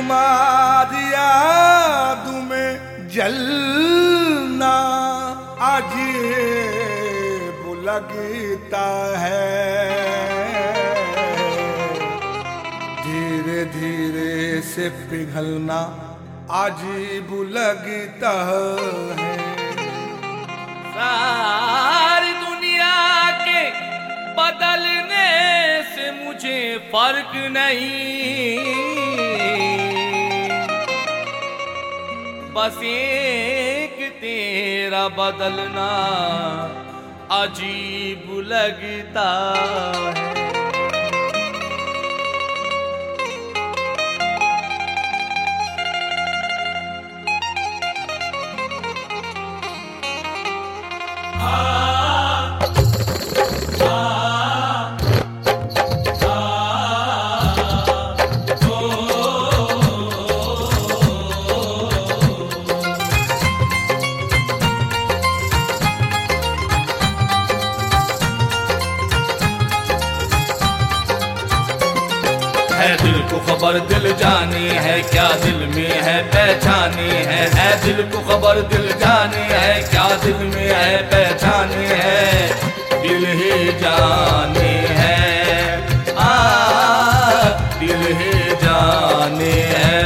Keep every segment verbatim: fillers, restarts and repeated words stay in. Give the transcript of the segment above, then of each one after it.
तुम्हारी याद में जलना अजीब लगता है, धीरे धीरे से पिघलना अजीब लगता है। सारी दुनिया के बदलने से मुझे फर्क नहीं, बस एक तेरा बदलना अजीब लगता है। है दिल को खबर दिल जाने है, क्या दिल में है पहचाने है। है दिल को खबर दिल जाने है, क्या दिल में है पहचाने है। दिल ही जाने है, आ दिल ही जाने है।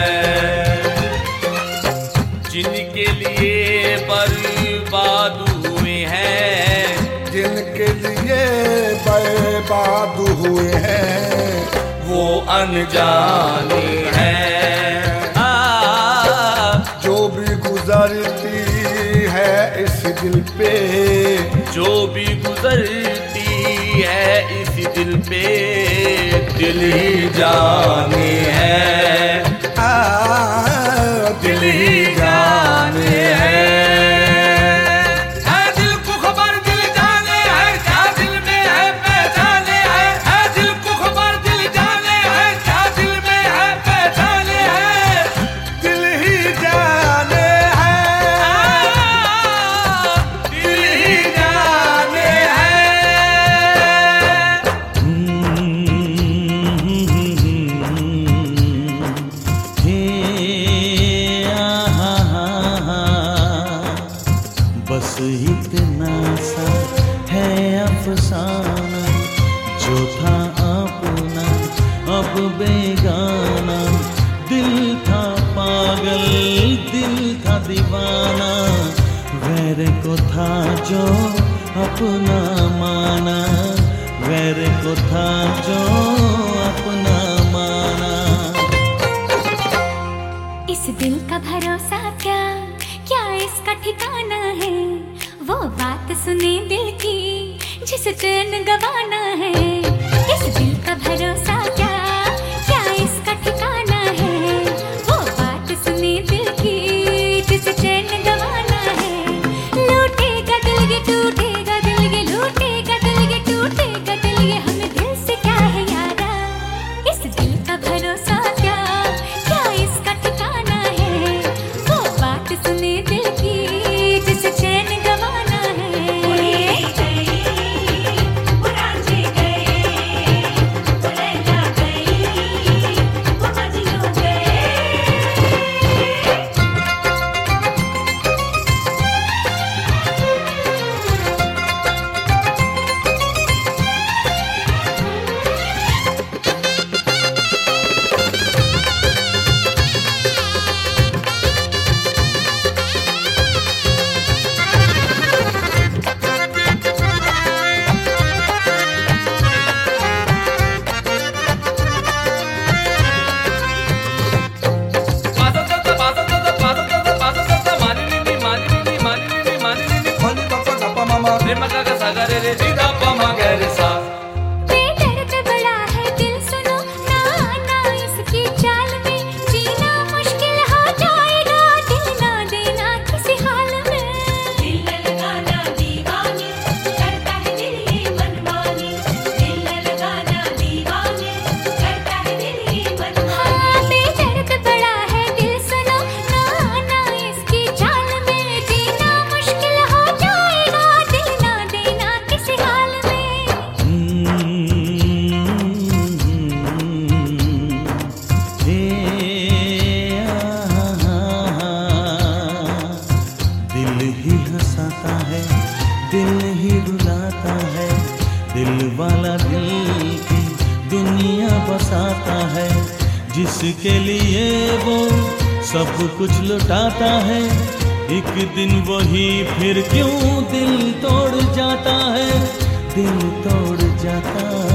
जिनके लिए बर्बाद हुए हैं, जिनके लिए बर्बाद हुए हैं, वो अनजाने हैं। आ, जो भी गुजरती है इस दिल पे, जो भी गुजरती है इस दिल पे, दिल ही जाने है, आ, दिल ही जाने है। बस इतना सा है अफसाना, जो था अपना अब बेगाना। दिल था पागल, दिल था दीवाना, वैर को था जो अपना माना, वैर को था जो अपना माना। इस दिल का भरोसा क्या, क्या इसका ठिकाना है। वो बात सुने दिल की जिस चैन गवाना है। इस दिल का भरोसा क्या, क्या इसका ठिकाना है। वो बात सुने दिल की जिस चैन गवाना है। लूटेगा दिल ये, टूटेगा दिल ये, लूटेगा दिल ये, टूटेगा दिल ये, हमें दिल से क्या है यारा। इस दिल का भरोसा क्या, क्या इसका ठिकाना है। वो बात सुने दिल की जिस चैन गवाना है। दिल वाला दिल की दुनिया बसाता है, जिसके लिए वो सब कुछ लुटाता है। एक दिन वही फिर क्यों दिल तोड़ जाता है, दिल तोड़ जाता है।